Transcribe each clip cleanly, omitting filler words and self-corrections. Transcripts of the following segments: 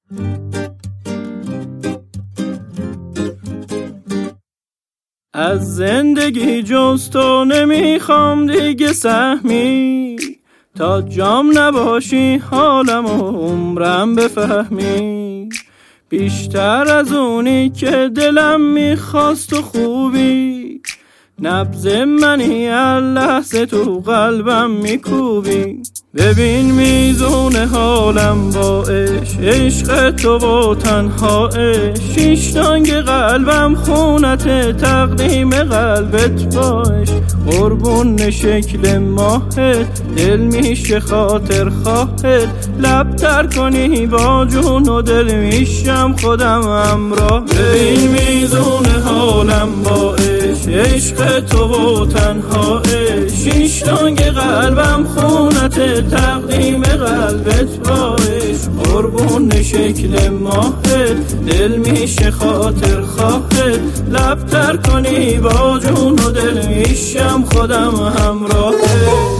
از زندگی جز تو نمیخوام دیگه سهمی، تا جام نباشی حالم و عمرم بفهمی. بیشتر از اونی که دلم میخواست و خوبی، نبض منی هر لحظه تو قلبم میکوبی. ببین میزون حالم با عشق تو با تنهایش، شیش تانگ قلبم خونت تقدیم قلبت باش. قربون شکل ماهت دل میشه خاطر خواهت، لب تر کنی با جون و دل میشم خودم همراه. ببین میزون حالم با عشق تو با تنهایش، شیش تانگ قلبم خونت تقدیم قلبت باش. قربون شکل ماهت دل میشه خاطر خواهت، لب تر کنی با جون و دل میشم خودم همراهت.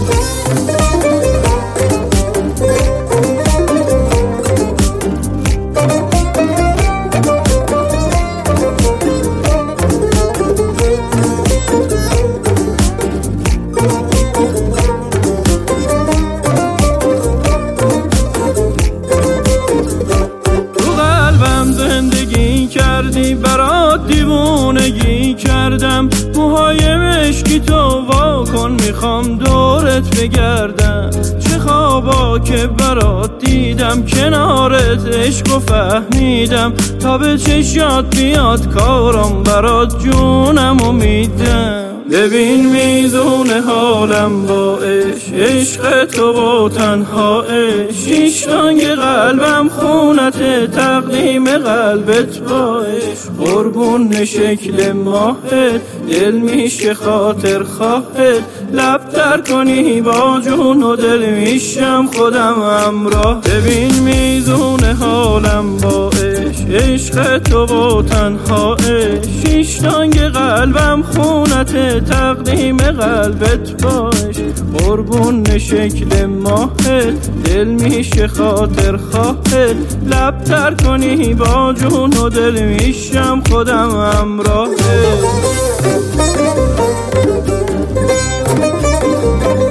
کردی برات دیوونگی کردم، موهای مشکی تو واکن میخوام دورت بگردم. چه خوابا که برات دیدم کنارت عشق و فهمیدم، تا به چشات بیاد کارم برات جونم و میدم. ببین میزون حالم با عشق تو با تنهایش، شیش تانگ قلبم خونت تقدیم قلبت باش. قربون شکل ماهت دل میشه خاطر خواهت، لب تر کنی با جون و دل میشم خودم همراه. ببین میزون حالم با عشق تو با تنهایش، شیش تانگ قلبم خونت تقدیم قلبت باش. قربون شکل ماهت دل میشه خاطر خواهت، لب تر کنی با جون و دل میشم خودم همراهت.